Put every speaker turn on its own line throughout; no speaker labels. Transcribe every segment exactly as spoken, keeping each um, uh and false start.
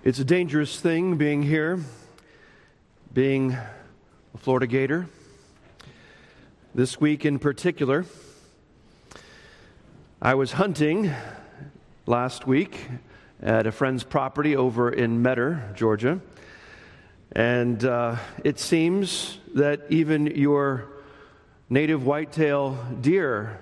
It's a dangerous thing being here, being a Florida Gator. This week in particular, I was hunting last week at a friend's property over in Metter, Georgia, and uh, it seems that even your native whitetail deer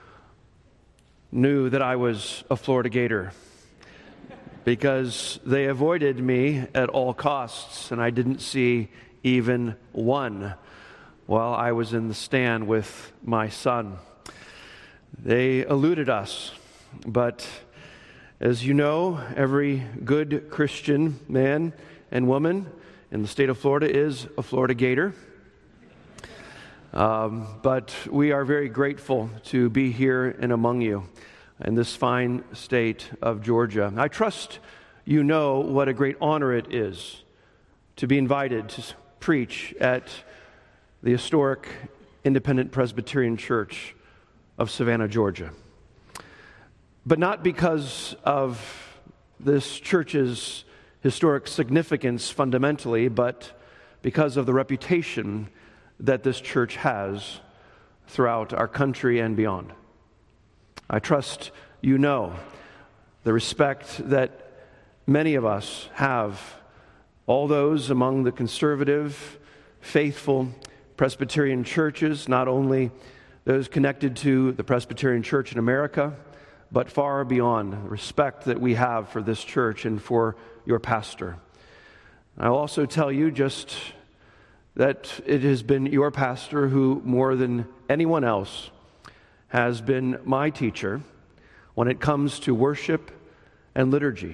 knew that I was a Florida Gator, because they avoided me at all costs, and I didn't see even one while I was in the stand with my son. They eluded us, but as you know, every good Christian man and woman in the state of Florida is a Florida Gator. Um, but we are very grateful to be here and among you in this fine state of Georgia. I trust you know what a great honor it is to be invited to preach at the historic Independent Presbyterian Church of Savannah, Georgia. But not because of this church's historic significance fundamentally, but because of the reputation that this church has throughout our country and beyond. I trust you know the respect that many of us have, all those among the conservative, faithful Presbyterian churches, not only those connected to the Presbyterian Church in America, but far beyond, the respect that we have for this church and for your pastor. I'll also tell you just that it has been your pastor who, more than anyone else, has been my teacher when it comes to worship and liturgy.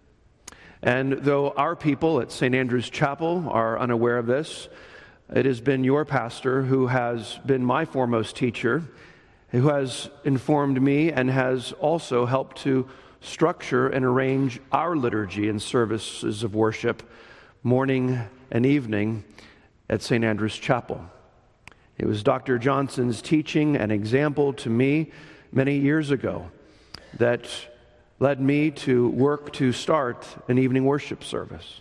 And though our people at Saint Andrew's Chapel are unaware of this, it has been your pastor who has been my foremost teacher, who has informed me and has also helped to structure and arrange our liturgy and services of worship morning and evening at Saint Andrew's Chapel. It was Doctor Johnson's teaching and example to me many years ago that led me to work to start an evening worship service.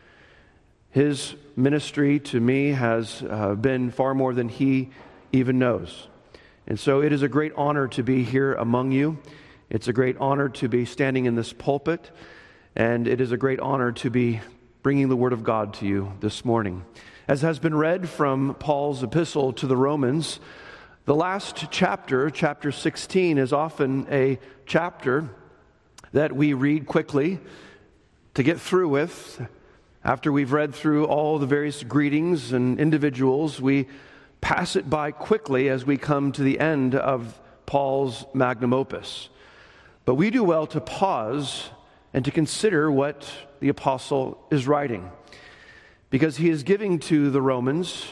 His ministry to me has uh, been far more than he even knows. And so it is a great honor to be here among you. It's a great honor to be standing in this pulpit, and it is a great honor to be bringing the Word of God to you this morning. As has been read from Paul's epistle to the Romans, the last chapter, chapter sixteen, is often a chapter that we read quickly to get through with. After we've read through all the various greetings and individuals, we pass it by quickly as we come to the end of Paul's magnum opus. But we do well to pause and to consider what the apostle is writing, because he is giving to the Romans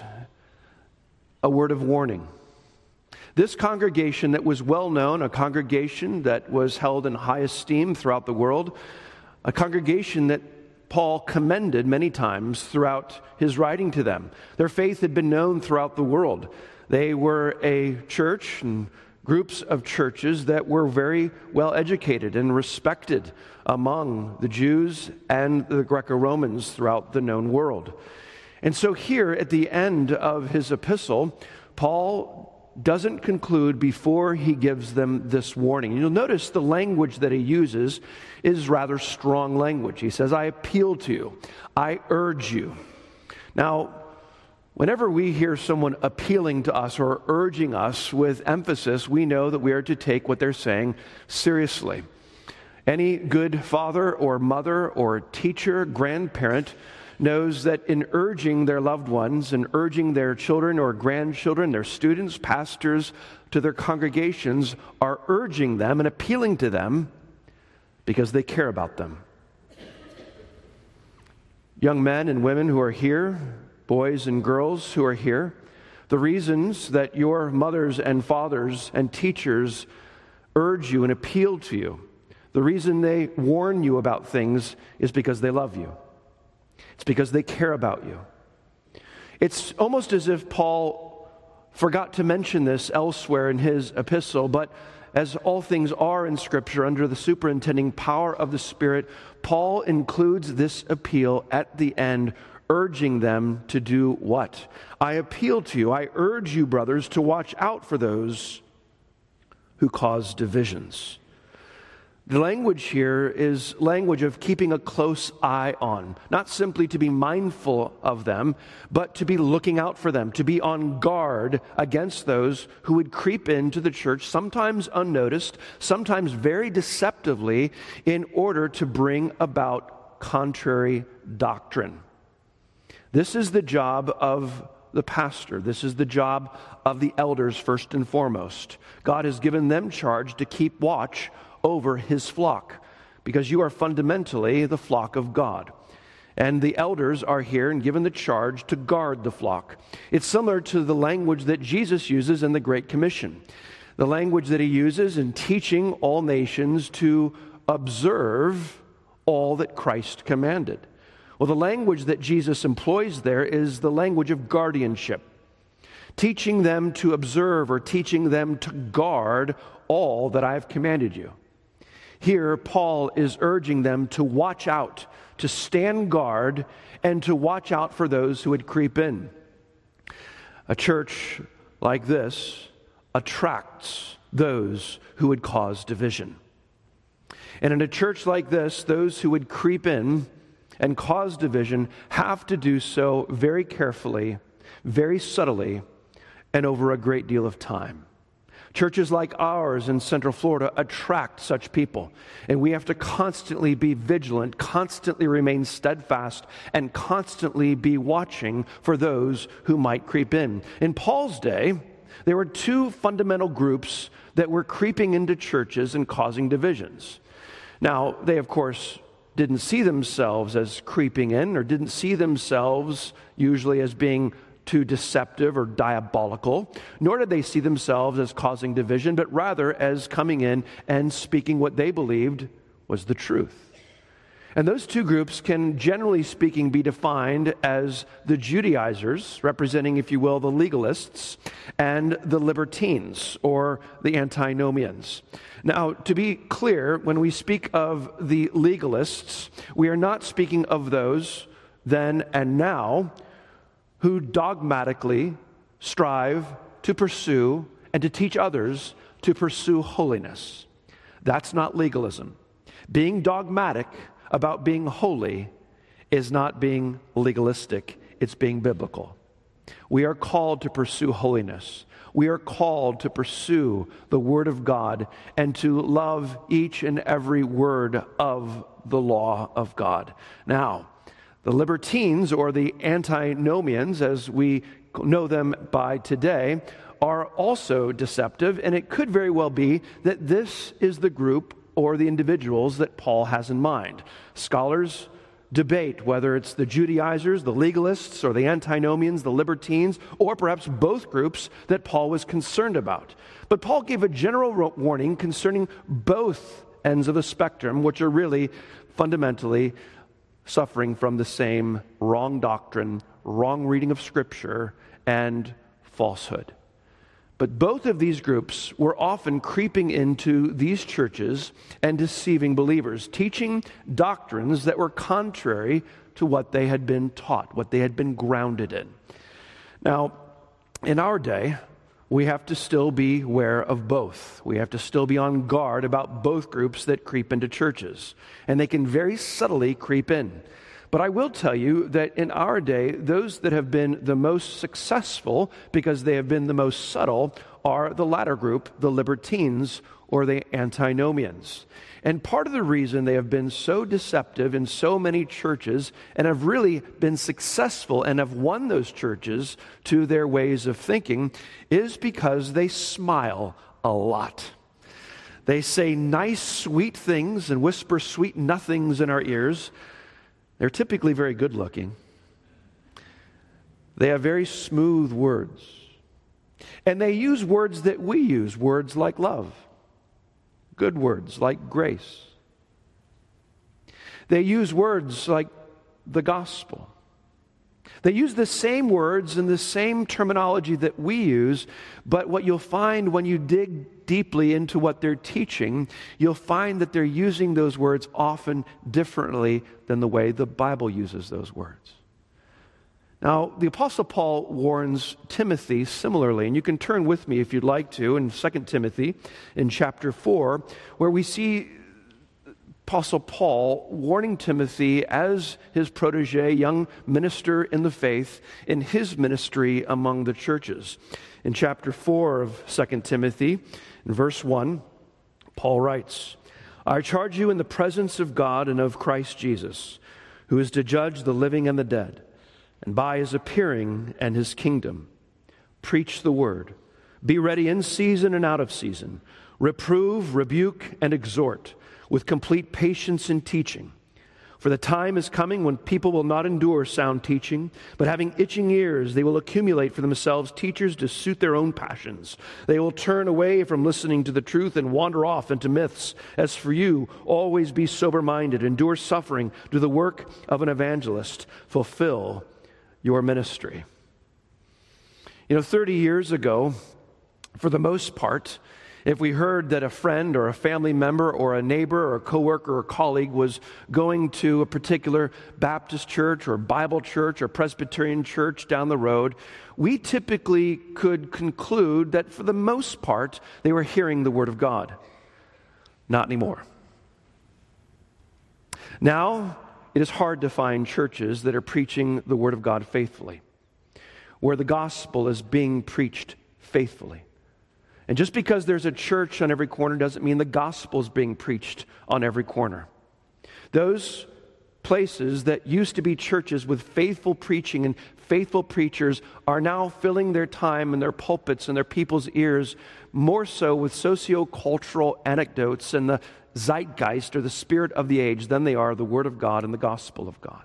a word of warning. This congregation that was well known, a congregation that was held in high esteem throughout the world, a congregation that Paul commended many times throughout his writing to them. Their faith had been known throughout the world. They were a church and groups of churches that were very well educated and respected among the Jews and the Greco-Romans throughout the known world. And so here at the end of his epistle, Paul doesn't conclude before he gives them this warning. You'll notice the language that he uses is rather strong language. He says, I appeal to you, I urge you. Now, whenever we hear someone appealing to us or urging us with emphasis, we know that we are to take what they're saying seriously. Any good father or mother or teacher, grandparent knows that in urging their loved ones and urging their children or grandchildren, their students, pastors to their congregations, are urging them and appealing to them because they care about them. Young men and women who are here, boys and girls who are here, the reasons that your mothers and fathers and teachers urge you and appeal to you, the reason they warn you about things is because they love you. It's because they care about you. It's almost as if Paul forgot to mention this elsewhere in his epistle, but as all things are in Scripture under the superintending power of the Spirit, Paul includes this appeal at the end, urging them to do what? I appeal to you, I urge you, brothers, to watch out for those who cause divisions. The language here is language of keeping a close eye on, not simply to be mindful of them, but to be looking out for them, to be on guard against those who would creep into the church, sometimes unnoticed, sometimes very deceptively, in order to bring about contrary doctrine. This is the job of the pastor. This is the job of the elders first and foremost. God has given them charge to keep watch over his flock, because you are fundamentally the flock of God. And the elders are here and given the charge to guard the flock. It's similar to the language that Jesus uses in the Great Commission, the language that he uses in teaching all nations to observe all that Christ commanded. Well, the language that Jesus employs there is the language of guardianship, teaching them to observe or teaching them to guard all that I have commanded you. Here, Paul is urging them to watch out, to stand guard, and to watch out for those who would creep in. A church like this attracts those who would cause division. And in a church like this, those who would creep in and cause division have to do so very carefully, very subtly, and over a great deal of time. Churches like ours in Central Florida attract such people, and we have to constantly be vigilant, constantly remain steadfast, and constantly be watching for those who might creep in. In Paul's day, there were two fundamental groups that were creeping into churches and causing divisions. Now, they, of course, didn't see themselves as creeping in, or didn't see themselves usually as being too deceptive or diabolical, nor did they see themselves as causing division, but rather as coming in and speaking what they believed was the truth. And those two groups can, generally speaking, be defined as the Judaizers, representing, if you will, the legalists, and the libertines, or the antinomians. Now, to be clear, when we speak of the legalists, we are not speaking of those then and now who dogmatically strive to pursue and to teach others to pursue holiness. That's not legalism. Being dogmatic about being holy is not being legalistic, it's being biblical. We are called to pursue holiness. We are called to pursue the Word of God and to love each and every word of the law of God. Now, the libertines, or the antinomians, as we know them by today, are also deceptive, and it could very well be that this is the group or the individuals that Paul has in mind. Scholars debate whether it's the Judaizers, the legalists, or the antinomians, the libertines, or perhaps both groups that Paul was concerned about. But Paul gave a general warning concerning both ends of the spectrum, which are really fundamentally suffering from the same wrong doctrine, wrong reading of Scripture, and falsehood. But both of these groups were often creeping into these churches and deceiving believers, teaching doctrines that were contrary to what they had been taught, what they had been grounded in. Now, in our day, we have to still be aware of both. We have to still be on guard about both groups that creep into churches. And they can very subtly creep in. But I will tell you that in our day, those that have been the most successful, because they have been the most subtle, are the latter group, the libertines, or the antinomians. And part of the reason they have been so deceptive in so many churches and have really been successful and have won those churches to their ways of thinking is because they smile a lot. They say nice, sweet things and whisper sweet nothings in our ears. They're typically very good looking. They have very smooth words. And they use words that we use, words like love. Good words like grace. They use words like the gospel. They use the same words and the same terminology that we use, but what you'll find when you dig deeply into what they're teaching, you'll find that they're using those words often differently than the way the Bible uses those words. Now, the Apostle Paul warns Timothy similarly, and you can turn with me if you'd like to in Second Timothy in chapter four, where we see Apostle Paul warning Timothy as his protege, young minister in the faith, in his ministry among the churches. In chapter four of Second Timothy, in verse one, Paul writes, "I charge you in the presence of God and of Christ Jesus, who is to judge the living and the dead, and by his appearing and his kingdom, preach the word. Be ready in season and out of season. Reprove, rebuke, and exhort with complete patience in teaching. For the time is coming when people will not endure sound teaching, but having itching ears, they will accumulate for themselves teachers to suit their own passions. They will turn away from listening to the truth and wander off into myths. As for you, always be sober-minded, endure suffering, do the work of an evangelist, fulfill your ministry." You know, thirty years ago, for the most part, if we heard that a friend or a family member or a neighbor or a coworker or colleague was going to a particular Baptist church or Bible church or Presbyterian church down the road, we typically could conclude that for the most part, they were hearing the Word of God. Not anymore. Now, it is hard to find churches that are preaching the Word of God faithfully, where the gospel is being preached faithfully. And just because there's a church on every corner doesn't mean the gospel is being preached on every corner. Those places that used to be churches with faithful preaching and faithful preachers are now filling their time and their pulpits and their people's ears more so with socio-cultural anecdotes and the zeitgeist or the spirit of the age than they are the Word of God and the gospel of God.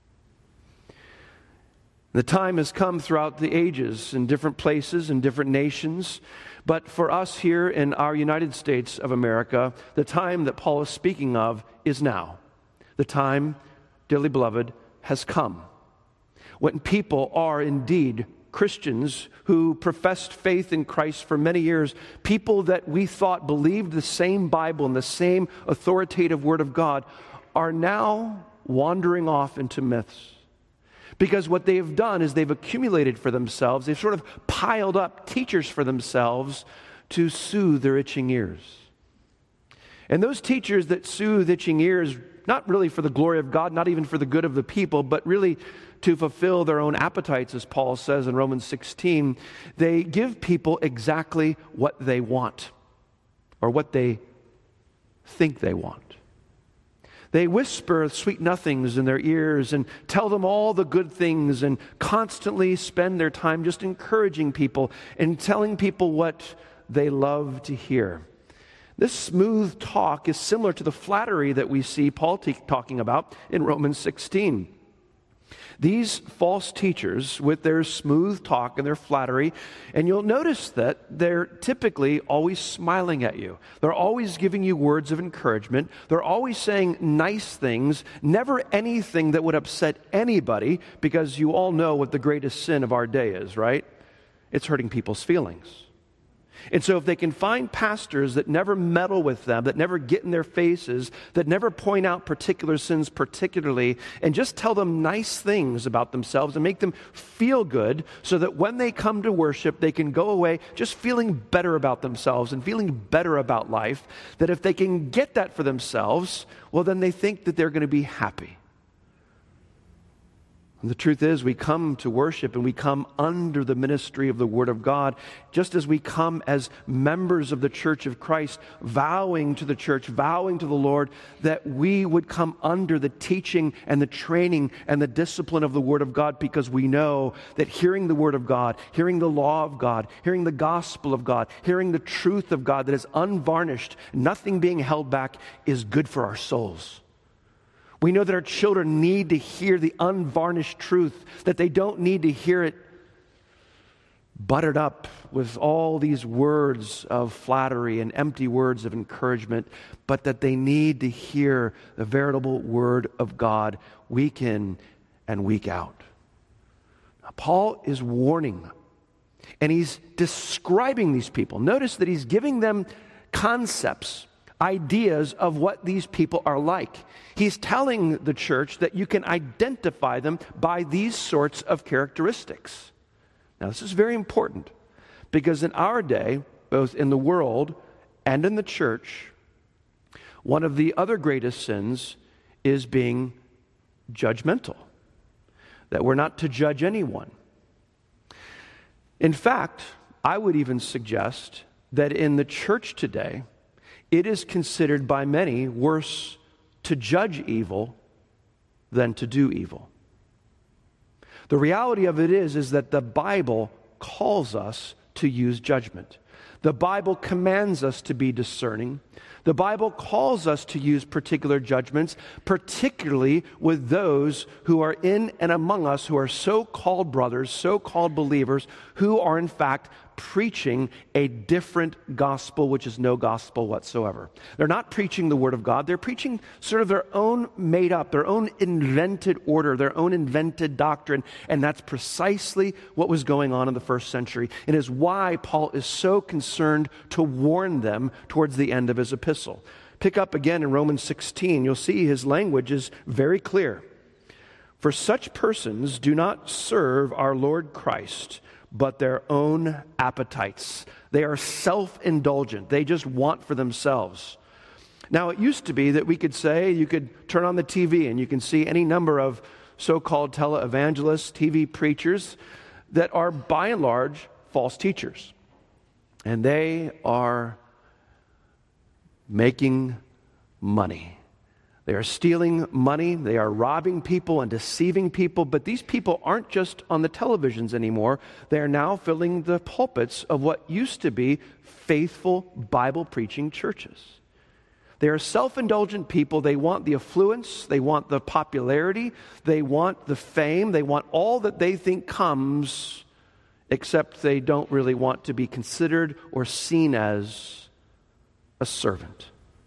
The time has come throughout the ages in different places and different nations, but for us here in our United States of America, the time that Paul is speaking of is now. The time, dearly beloved, has come when people are indeed Christians who professed faith in Christ for many years, people that we thought believed the same Bible and the same authoritative Word of God, are now wandering off into myths. Because what they've done is they've accumulated for themselves, they've sort of piled up teachers for themselves to soothe their itching ears. And those teachers that soothe itching ears, not really for the glory of God, not even for the good of the people, but really to fulfill their own appetites, as Paul says in Romans sixteen, they give people exactly what they want, or what they think they want. They whisper sweet nothings in their ears and tell them all the good things and constantly spend their time just encouraging people and telling people what they love to hear. This smooth talk is similar to the flattery that we see Paul t- talking about in Romans sixteen. These false teachers, with their smooth talk and their flattery, and you'll notice that they're typically always smiling at you. They're always giving you words of encouragement. They're always saying nice things, never anything that would upset anybody, because you all know what the greatest sin of our day is, right? It's hurting people's feelings. And so if they can find pastors that never meddle with them, that never get in their faces, that never point out particular sins particularly, and just tell them nice things about themselves and make them feel good so that when they come to worship, they can go away just feeling better about themselves and feeling better about life, that if they can get that for themselves, well, then they think that they're going to be happy. And the truth is, we come to worship and we come under the ministry of the Word of God, just as we come as members of the Church of Christ, vowing to the church, vowing to the Lord that we would come under the teaching and the training and the discipline of the Word of God, because we know that hearing the Word of God, hearing the law of God, hearing the gospel of God, hearing the truth of God that is unvarnished, nothing being held back, is good for our souls. We know that our children need to hear the unvarnished truth, that they don't need to hear it buttered up with all these words of flattery and empty words of encouragement, but that they need to hear the veritable Word of God week in and week out. Paul is warning them, and he's describing these people. Notice that he's giving them concepts, ideas of what these people are like. He's telling the church that you can identify them by these sorts of characteristics. Now, this is very important because in our day, both in the world and in the church, one of the other greatest sins is being judgmental, that we're not to judge anyone. In fact, I would even suggest that in the church today, it is considered by many worse to judge evil than to do evil. The reality of it is, is that the Bible calls us to use judgment. The Bible commands us to be discerning. The Bible calls us to use particular judgments, particularly with those who are in and among us who are so-called brothers, so-called believers, who are in fact preaching a different gospel, which is no gospel whatsoever. They're not preaching the Word of God. They're preaching sort of their own made up, their own invented order, their own invented doctrine, and that's precisely what was going on in the first century. It is why Paul is so concerned to warn them towards the end of his epistle. Pick up again in Romans sixteen. You'll see his language is very clear. For such persons do not serve our Lord Christ, but their own appetites. They are self-indulgent. They just want for themselves. Now, it used to be that we could say, you could turn on the T V and you can see any number of so-called televangelists, T V preachers, that are by and large false teachers. And they are making money. They are stealing money, they are robbing people and deceiving people, but these people aren't just on the televisions anymore. They are now filling the pulpits of what used to be faithful Bible-preaching churches. They are self-indulgent people. They want the affluence, they want the popularity, they want the fame, they want all that they think comes, except they don't really want to be considered or seen as a servant.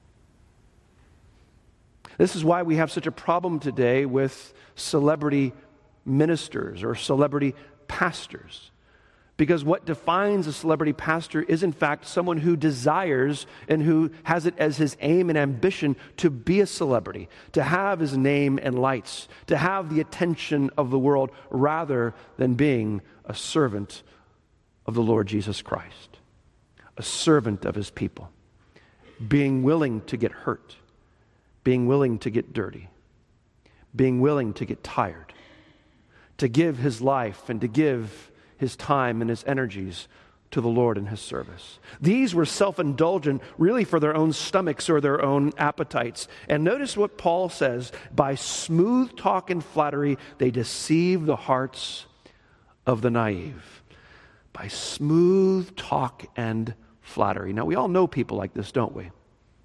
This is why we have such a problem today with celebrity ministers or celebrity pastors. Because what defines a celebrity pastor is in fact someone who desires and who has it as his aim and ambition to be a celebrity, to have his name and lights, to have the attention of the world rather than being a servant of the Lord Jesus Christ, a servant of his people, being willing to get hurt, being willing to get dirty, being willing to get tired, to give his life and to give his time and his energies to the Lord in his service. These were self-indulgent really for their own stomachs or their own appetites. And notice what Paul says, by smooth talk and flattery, they deceive the hearts of the naive. By smooth talk and flattery. Now, we all know people like this, don't we?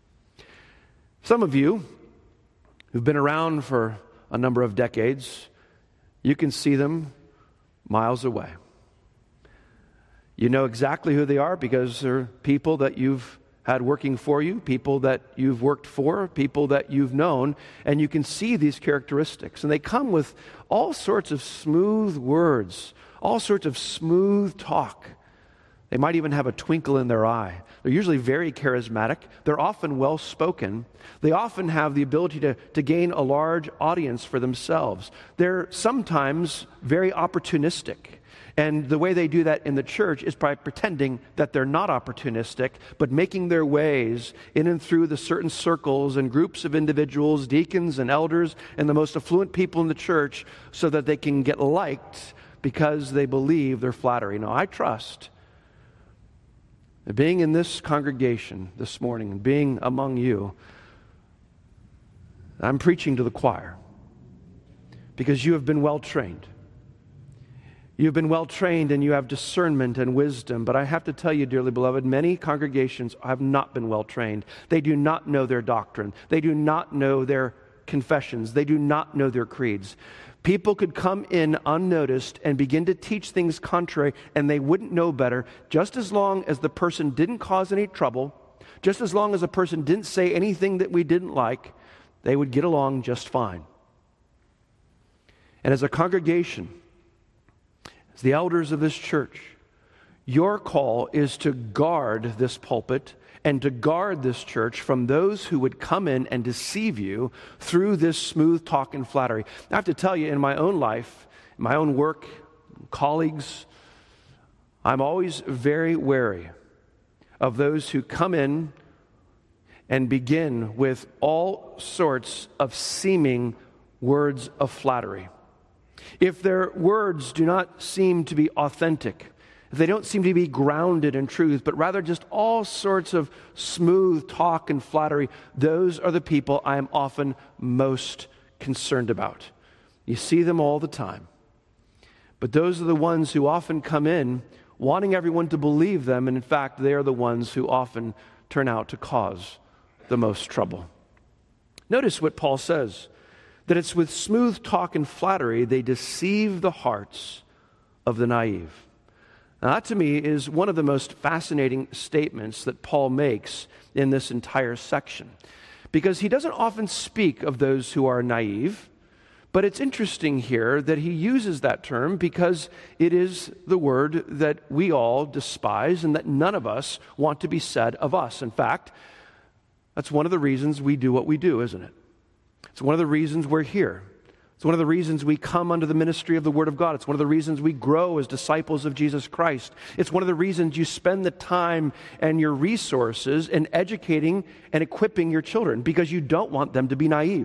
Some of you who've been around for a number of decades, you can see them miles away. You know exactly who they are because they're people that you've had working for you, people that you've worked for, people that you've known, and you can see these characteristics. And they come with all sorts of smooth words, all sorts of smooth talk. They might even have a twinkle in their eye. They're usually very charismatic. They're often well-spoken. They often have the ability to, to gain a large audience for themselves. They're sometimes very opportunistic. And the way they do that in the church is by pretending that they're not opportunistic, but making their ways in and through the certain circles and groups of individuals, deacons and elders, and the most affluent people in the church so that they can get liked because they believe they're flattery. Now, I trust being in this congregation this morning and being among you, I'm preaching to the choir because you have been well trained. You've been well trained and you have discernment and wisdom, but I have to tell you, dearly beloved, many congregations have not been well trained. They do not know their doctrine. They do not know their confessions. They do not know their creeds. People could come in unnoticed and begin to teach things contrary, and they wouldn't know better, just as long as the person didn't cause any trouble, just as long as a person didn't say anything that we didn't like, they would get along just fine. And as a congregation, as the elders of this church, your call is to guard this pulpit and to guard this church from those who would come in and deceive you through this smooth talk and flattery. I have to tell you, in my own life, in my own work, colleagues, I'm always very wary of those who come in and begin with all sorts of seeming words of flattery. If their words do not seem to be authentic, if they don't seem to be grounded in truth, but rather just all sorts of smooth talk and flattery, those are the people I am often most concerned about. You see them all the time. But those are the ones who often come in wanting everyone to believe them, and in fact, they are the ones who often turn out to cause the most trouble. Notice what Paul says, that it's with smooth talk and flattery they deceive the hearts of the naive. Now, that to me is one of the most fascinating statements that Paul makes in this entire section, because he doesn't often speak of those who are naive, but it's interesting here that he uses that term because it is the word that we all despise and that none of us want to be said of us. In fact, that's one of the reasons we do what we do, isn't it? It's one of the reasons we're here. It's one of the reasons we come under the ministry of the Word of God. It's one of the reasons we grow as disciples of Jesus Christ. It's one of the reasons you spend the time and your resources in educating and equipping your children, because you don't want them to be naive.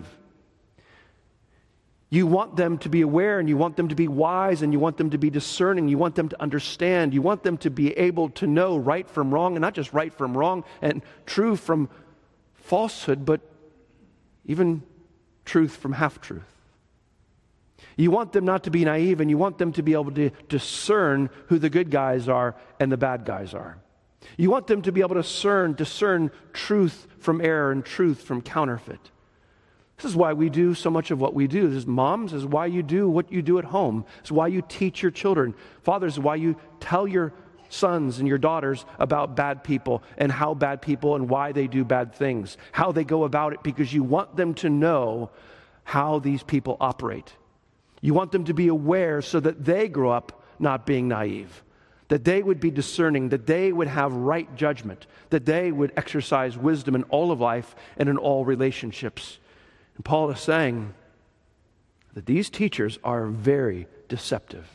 You want them to be aware, and you want them to be wise, and you want them to be discerning. You want them to understand. You want them to be able to know right from wrong, and not just right from wrong and true from falsehood, but even truth from half-truth. You want them not to be naive, and you want them to be able to discern who the good guys are and the bad guys are. You want them to be able to discern, discern truth from error and truth from counterfeit. This is why we do so much of what we do. This is moms, this is why you do what you do at home. This is why you teach your children. Fathers, this is why you tell your sons and your daughters about bad people and how bad people and why they do bad things, how they go about it, because you want them to know how these people operate. You want them to be aware so that they grow up not being naive, that they would be discerning, that they would have right judgment, that they would exercise wisdom in all of life and in all relationships. And Paul is saying that these teachers are very deceptive.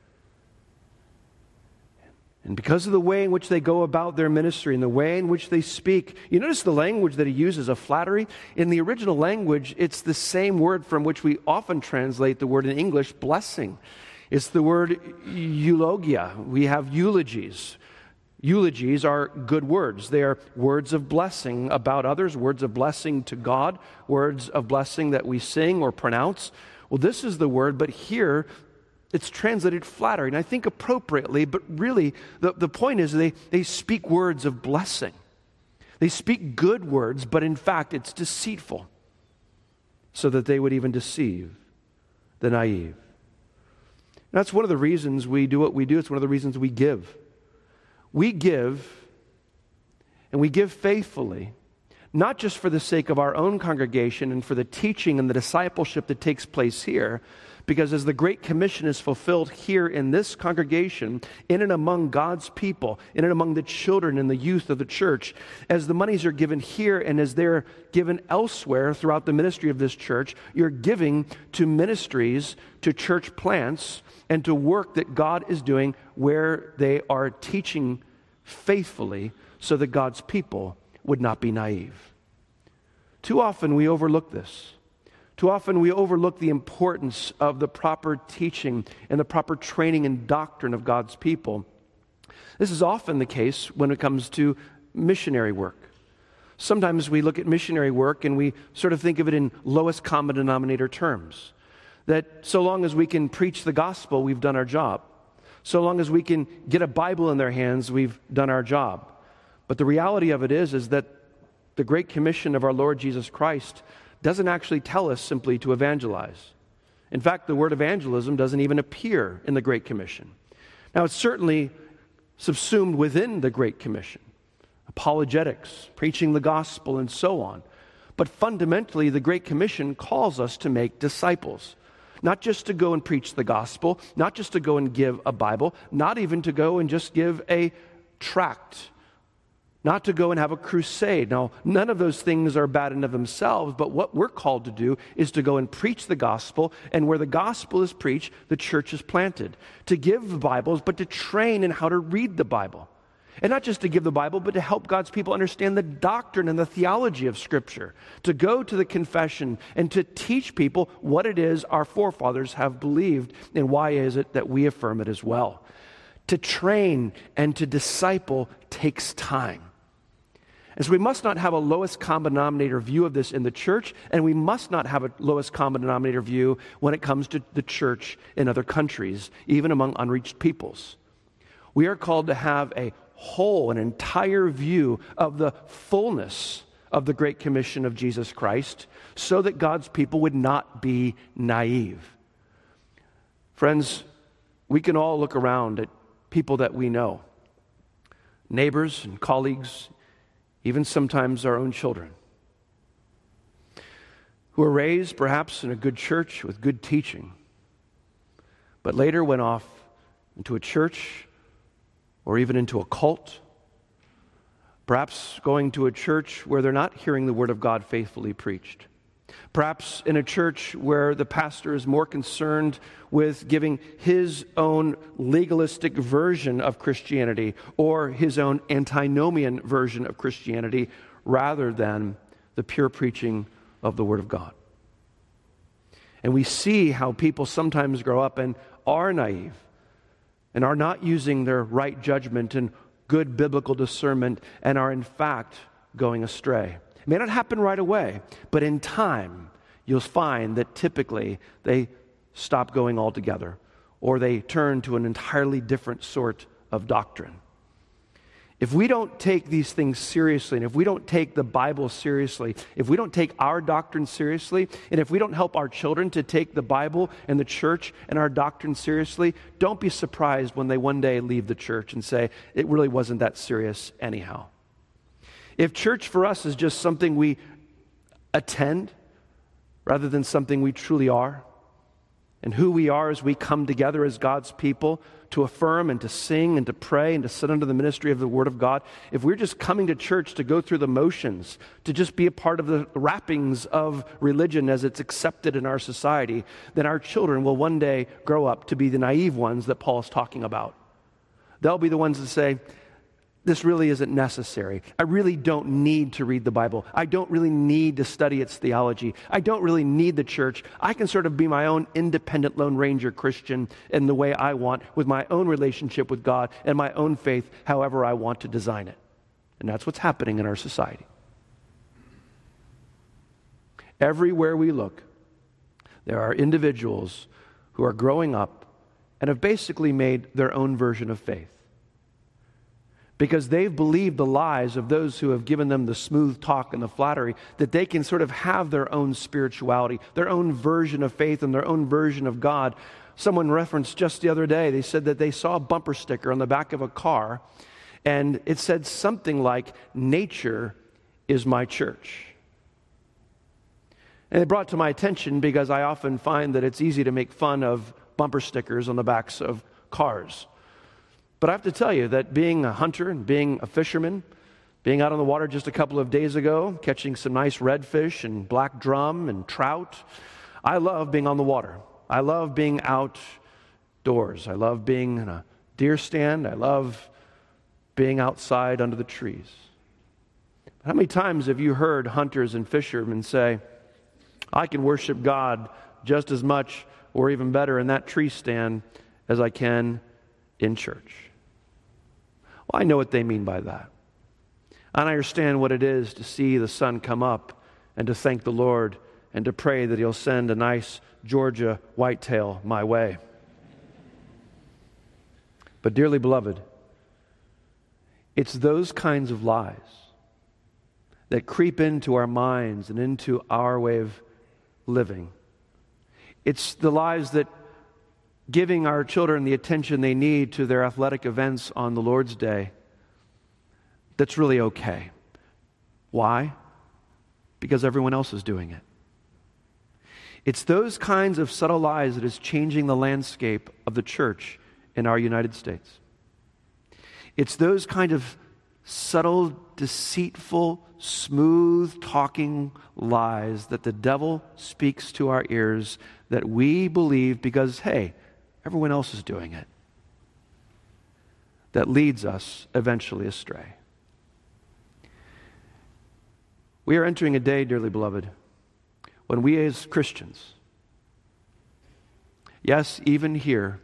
And because of the way in which they go about their ministry and the way in which they speak, you notice the language that he uses of flattery. In the original language, it's the same word from which we often translate the word in English, blessing. It's the word eulogia. We have eulogies. Eulogies are good words. They are words of blessing about others, words of blessing to God, words of blessing that we sing or pronounce. Well, this is the word, but here it's translated flattery, and I think appropriately, but really the, the point is they, they speak words of blessing. They speak good words, but in fact it's deceitful, so that they would even deceive the naive. And that's one of the reasons we do what we do. It's one of the reasons we give. We give, and we give faithfully, not just for the sake of our own congregation and for the teaching and the discipleship that takes place here, because as the Great Commission is fulfilled here in this congregation, in and among God's people, in and among the children and the youth of the church, as the monies are given here and as they're given elsewhere throughout the ministry of this church, you're giving to ministries, to church plants, and to work that God is doing where they are teaching faithfully so that God's people would not be naive. Too often we overlook this. Too often we overlook the importance of the proper teaching and the proper training and doctrine of God's people. This is often the case when it comes to missionary work. Sometimes we look at missionary work and we sort of think of it in lowest common denominator terms. That so long as we can preach the gospel, we've done our job. So long as we can get a Bible in their hands, we've done our job. But the reality of it is, is that the Great Commission of our Lord Jesus Christ doesn't actually tell us simply to evangelize. In fact, the word evangelism doesn't even appear in the Great Commission. Now, it's certainly subsumed within the Great Commission. Apologetics, preaching the gospel, and so on. But fundamentally, the Great Commission calls us to make disciples. Not just to go and preach the gospel, not just to go and give a Bible, not even to go and just give a tract, not to go and have a crusade. Now, none of those things are bad in of themselves, but what we're called to do is to go and preach the gospel, and where the gospel is preached, the church is planted. To give the Bibles, but to train in how to read the Bible. And not just to give the Bible, but to help God's people understand the doctrine and the theology of Scripture. To go to the confession and to teach people what it is our forefathers have believed and why is it that we affirm it as well. To train and to disciple takes time. And so we must not have a lowest common denominator view of this in the church, and we must not have a lowest common denominator view when it comes to the church in other countries, even among unreached peoples. We are called to have a whole, an entire view of the fullness of the Great Commission of Jesus Christ, so that God's people would not be naive. Friends, we can all look around at people that we know, neighbors and colleagues, even sometimes our own children, who were raised perhaps in a good church with good teaching, but later went off into a church or even into a cult, perhaps going to a church where they're not hearing the Word of God faithfully preached. Perhaps in a church where the pastor is more concerned with giving his own legalistic version of Christianity or his own antinomian version of Christianity rather than the pure preaching of the Word of God. And we see how people sometimes grow up and are naive and are not using their right judgment and good biblical discernment and are in fact going astray. It may not happen right away, but in time, you'll find that typically they stop going altogether, or they turn to an entirely different sort of doctrine. If we don't take these things seriously, and if we don't take the Bible seriously, if we don't take our doctrine seriously, and if we don't help our children to take the Bible and the church and our doctrine seriously, don't be surprised when they one day leave the church and say, it really wasn't that serious anyhow. If church for us is just something we attend rather than something we truly are, and who we are as we come together as God's people to affirm and to sing and to pray and to sit under the ministry of the Word of God, if we're just coming to church to go through the motions, to just be a part of the wrappings of religion as it's accepted in our society, then our children will one day grow up to be the naive ones that Paul is talking about. They'll be the ones that say, this really isn't necessary. I really don't need to read the Bible. I don't really need to study its theology. I don't really need the church. I can sort of be my own independent Lone Ranger Christian in the way I want, with my own relationship with God and my own faith, however I want to design it. And that's what's happening in our society. Everywhere we look, there are individuals who are growing up and have basically made their own version of faith, because they've believed the lies of those who have given them the smooth talk and the flattery, that they can sort of have their own spirituality, their own version of faith and their own version of God. Someone referenced just the other day, they said that they saw a bumper sticker on the back of a car, and it said something like, nature is my church. And it brought to my attention because I often find that it's easy to make fun of bumper stickers on the backs of cars. But I have to tell you that being a hunter and being a fisherman, being out on the water just a couple of days ago, catching some nice redfish and black drum and trout, I love being on the water. I love being outdoors. I love being in a deer stand. I love being outside under the trees. How many times have you heard hunters and fishermen say, I can worship God just as much or even better in that tree stand as I can in church? Well, I know what they mean by that. And I understand what it is to see the sun come up and to thank the Lord and to pray that He'll send a nice Georgia whitetail my way. But dearly beloved, it's those kinds of lies that creep into our minds and into our way of living. It's the lies that giving our children the attention they need to their athletic events on the Lord's Day, that's really okay. Why? Because everyone else is doing it. It's those kinds of subtle lies that is changing the landscape of the church in our United States. It's those kind of subtle, deceitful, smooth-talking lies that the devil speaks to our ears that we believe because, hey, everyone else is doing it, that leads us eventually astray. We are entering a day, dearly beloved, when we as Christians, yes, even here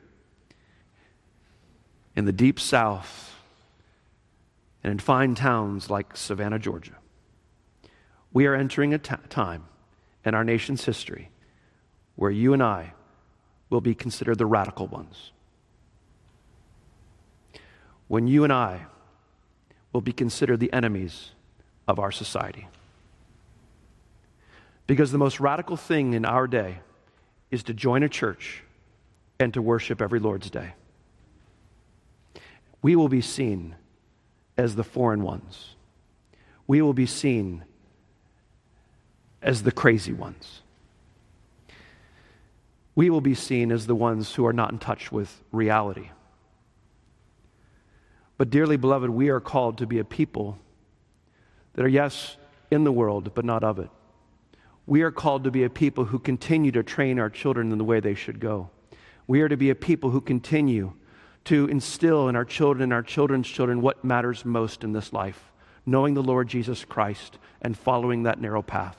in the deep South and in fine towns like Savannah, Georgia, we are entering a t- time in our nation's history where you and I will be considered the radical ones. When you and I will be considered the enemies of our society. Because the most radical thing in our day is to join a church and to worship every Lord's Day. We will be seen as the foreign ones. We will be seen as the crazy ones. We will be seen as the ones who are not in touch with reality. But dearly beloved, we are called to be a people that are, yes, in the world, but not of it. We are called to be a people who continue to train our children in the way they should go. We are to be a people who continue to instill in our children and our children's children what matters most in this life, knowing the Lord Jesus Christ and following that narrow path.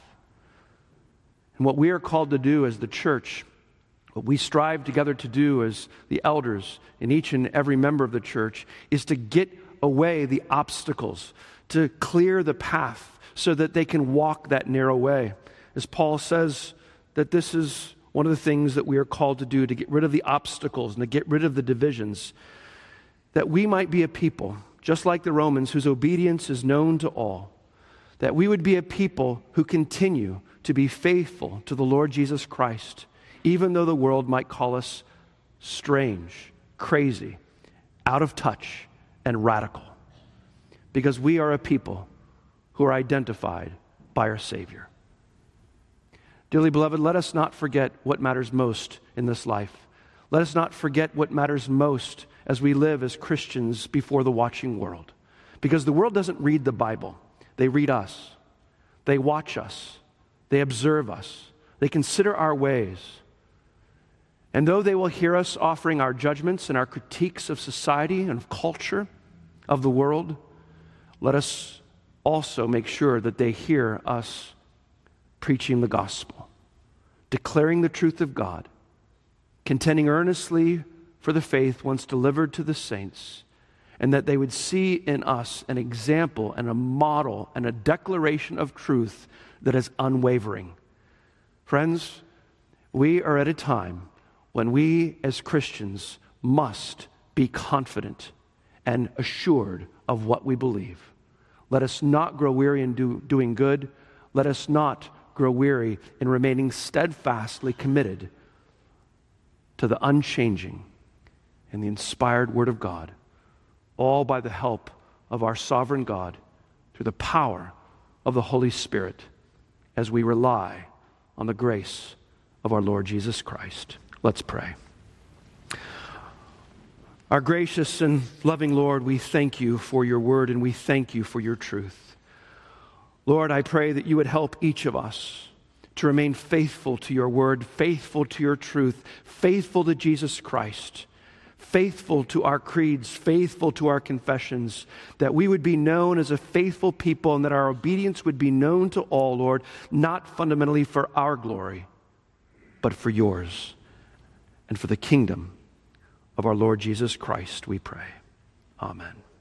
And what we are called to do as the church, what we strive together to do as the elders and each and every member of the church, is to get away the obstacles, to clear the path so that they can walk that narrow way. As Paul says, that this is one of the things that we are called to do, to get rid of the obstacles and to get rid of the divisions, that we might be a people, just like the Romans, whose obedience is known to all, that we would be a people who continue to be faithful to the Lord Jesus Christ, even though the world might call us strange, crazy, out of touch, and radical, because we are a people who are identified by our Savior. Dearly beloved, let us not forget what matters most in this life. Let us not forget what matters most as we live as Christians before the watching world. Because the world doesn't read the Bible. They read us. They watch us. They observe us. They consider our ways. And though they will hear us offering our judgments and our critiques of society and of culture, of the world, let us also make sure that they hear us preaching the gospel, declaring the truth of God, contending earnestly for the faith once delivered to the saints, and that they would see in us an example and a model and a declaration of truth that is unwavering. Friends, we are at a time when we as Christians must be confident and assured of what we believe. Let us not grow weary in do, doing good. Let us not grow weary in remaining steadfastly committed to the unchanging and the inspired Word of God, all by the help of our sovereign God through the power of the Holy Spirit as we rely on the grace of our Lord Jesus Christ. Let's pray. Our gracious and loving Lord, we thank you for your word and we thank you for your truth. Lord, I pray that you would help each of us to remain faithful to your word, faithful to your truth, faithful to Jesus Christ, faithful to our creeds, faithful to our confessions, that we would be known as a faithful people and that our obedience would be known to all, Lord, not fundamentally for our glory, but for yours and for the kingdom of our Lord Jesus Christ, we pray. Amen.